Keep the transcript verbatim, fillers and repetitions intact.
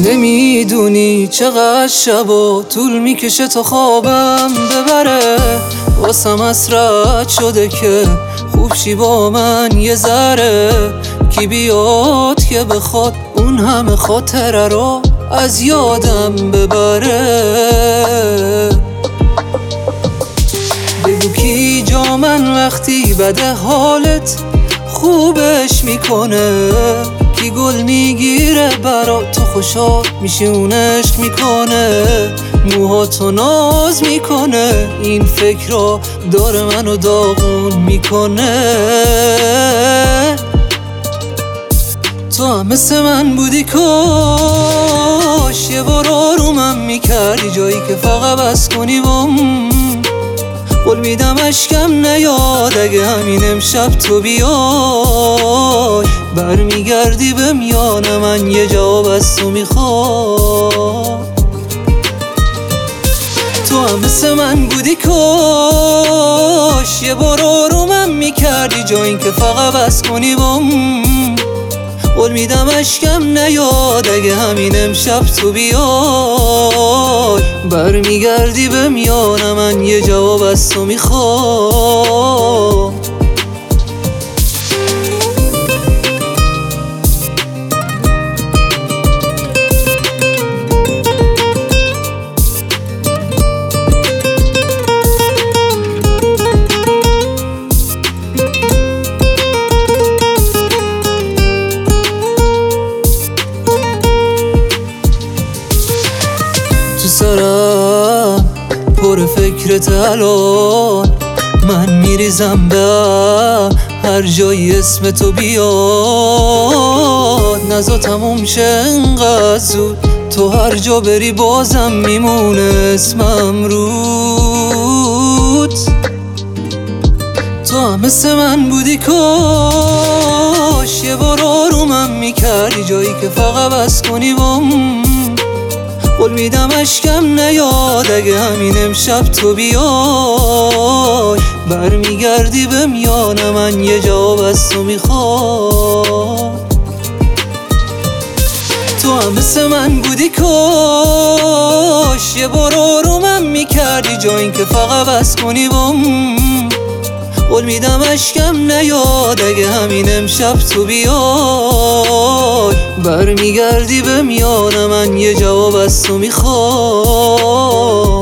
نمیدونی چقدر شبا طول میکشه تا خوابم ببره. واسم اسرت شده که خوب شی با من یه ذره. کی بیاد که بخواد اون همه خاطره رو از یادم ببره. بگو کی جا من وقتی بده حالت خوبش میکنه. کی گل میگیره برا تو خوشحال میشی اون عشق میکنه. موهاتو ناز میکنه این فکر رو داره منو داغون میکنه. تو هم مثل من بودی کاش یه بار آرومم میکردی جایی که فقط بس کنی بام. قول میدم اشکم نیاد اگه همین امشب تو بیای. برمیگردی به میان من یه جواب از تو میخوام. تو هم مثل من بودی کاش یه بار آرومم میکردی جا این که فقط بس کنی بام. قول میدم اشکم نیاد اگه همین امشب تو بیای. برمیگردی به میان من یه جواب از تو میخوام. تو سرم پر فکرت الان. من میریزم به هر جایی اسم تو بیاد. نزا تموم شه انقدر زود تو هر جا بری بازم میمونه اسمم رود. تو هم مثل من بودی کاش یه بار آرومم میکردی جایی که فقط بس کنی بام. قول میدم اشکم نیاد اگه همین امشب تو بیای. برمیگردی به میان من یه جواب از تو میخوام. تو هم مثل من بودی کاش یه بار آرومم میکردی جا این که فقط بس کنی بام. قول میدم اشکم نیاد اگه همین امشب تو بیای. برمیگردی به میان من یه جواب از تو میخوام.